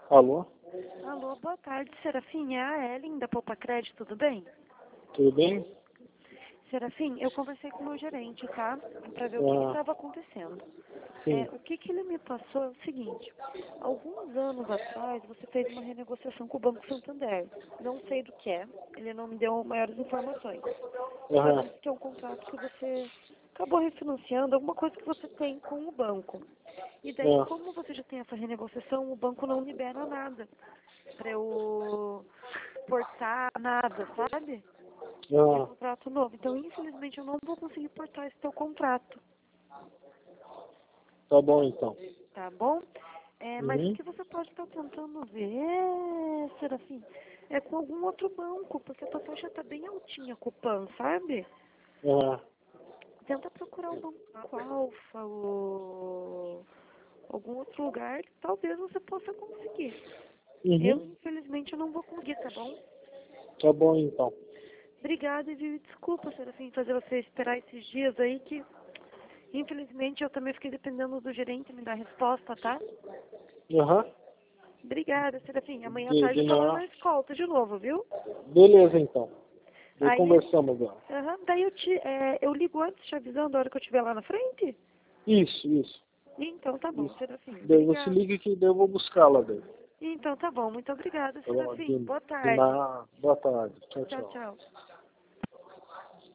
Alô? Alô, boa tarde, Serafim. É a Ellen da Poupa Crédito, tudo bem? Tudo bem? Serafim, eu conversei com o meu gerente, tá? Pra ver o que estava acontecendo. Sim. O que ele me passou é o seguinte. Alguns anos atrás, você fez uma renegociação com o Banco Santander. Não sei do que é. Ele não me deu maiores informações. Só disse que é um contrato que você acabou refinanciando, alguma coisa que você tem com o banco. E daí, como você já tem essa renegociação, o banco não libera nada pra eu portar nada, sabe? De contrato novo. Então, infelizmente, eu não vou conseguir portar esse teu contrato. Tá bom, então. Tá bom? Mas o que você pode estar tentando ver, Serafim, é com algum outro banco, porque a tua taxa tá bem altinha com o PAN, sabe? Tenta procurar o Banco Alfa ou algum outro lugar que talvez você possa conseguir. Eu, infelizmente, eu não vou conseguir, tá bom? Tá bom, então. Obrigada e desculpa, Serafim, fazer você esperar esses dias aí que, infelizmente, eu também fiquei dependendo do gerente me dar resposta, tá? Obrigada, Serafim. Amanhã à tarde eu tô lá na escolta de novo, viu? Beleza, então. Daí Aí, conversamos agora. daí eu ligo antes te avisando a hora que eu estiver lá na frente? Isso. Então tá bom, Isso. Serafim. Daí você Obrigada. liga que daí eu vou buscá-la daí. Então tá bom, muito obrigada, Tá bom? Serafim. Boa De tarde. nada. Boa tarde. Tchau, Tchau, tchau. tchau.